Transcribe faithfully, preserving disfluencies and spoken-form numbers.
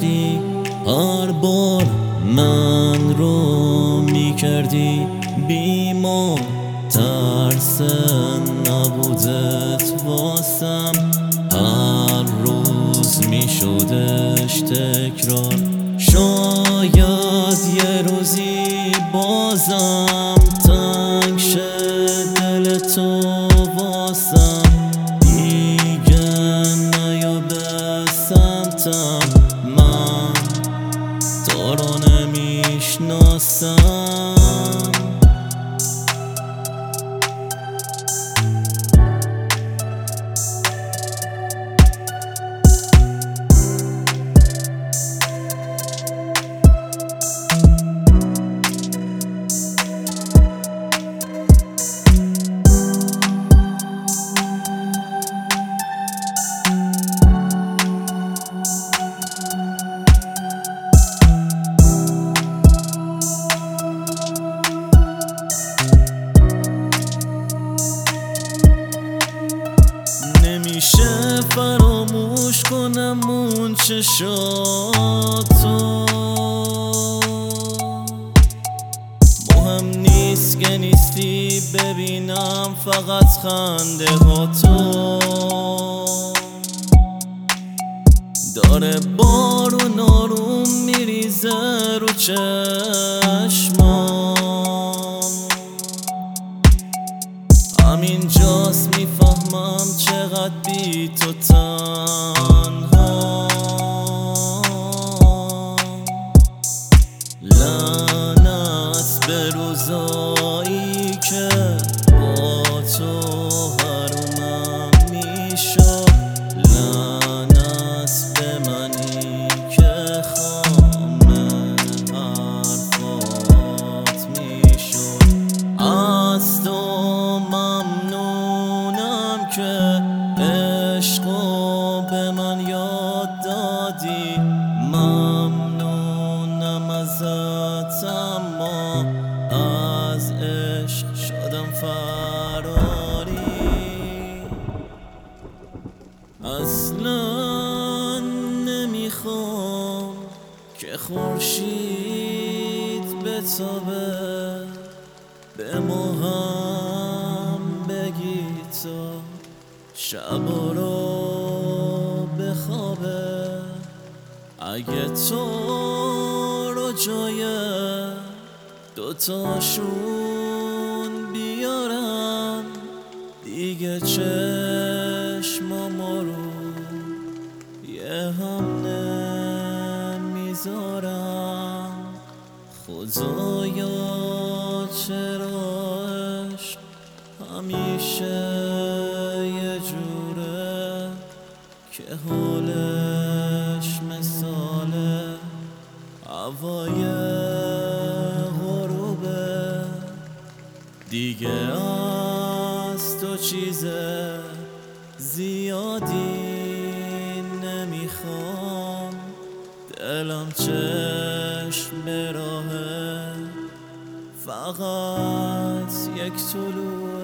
داشتی، هر بار من رو میکردی بیمار. ترس نبودت واسم هر روز میشدش تکرار. شاید یه روزی بازم تنگ شه دل تو واسم، دیگه نیا به سمتم، من تو رو نمیشناسم. نمیشه فراموش کنم اون چشاتو، مهم نیست که نیستی، ببینم فقط خنده ها تو. داره بارون آروم میریزه رو چشمام، همین جاست میفهمم چقدر بی تو تنها. لعنت به روزایی که با تو حرومم میشد، لعنت به منی که خامه حرفات میشد. از تو ممنونم که عشقو به من یاد دادی، ممنونم ازت اما از عشق شدم فراری. اصلا نمیخوام که خورشید بتابه، به ما هم بگی تا شبا رو بخوابه. اگه تو رو جای دوتاشون بیارم، دیگه چشمامو رو یه هم نمیذارم. خدایا چرا عشق همیشه یه جوره که حالش مثال هوای غروبه. دیگه از تو چیز زیادی نمیخوام، دلم چشم به راهه، فقط یک طلوع